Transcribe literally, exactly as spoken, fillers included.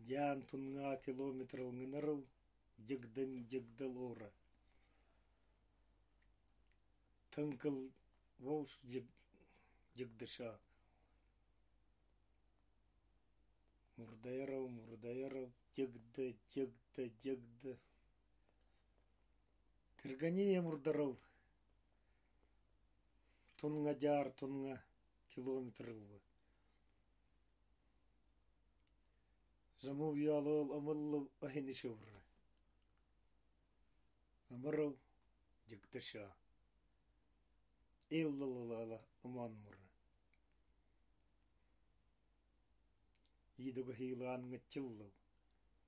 Ян тунга километрл ngынырыл, жигдым жигдыл ора. Тынкыл вош жигдыша. Мурдайрау, мурдайрау, жигды, жигды, жигды. Кыргания мурдарау. Тунга жар, тунга километрлы. Заму ялыл амыллы ахини шевры. Амырау жигдыша. Иллалала аман муры. Идуга хилан ngachillау.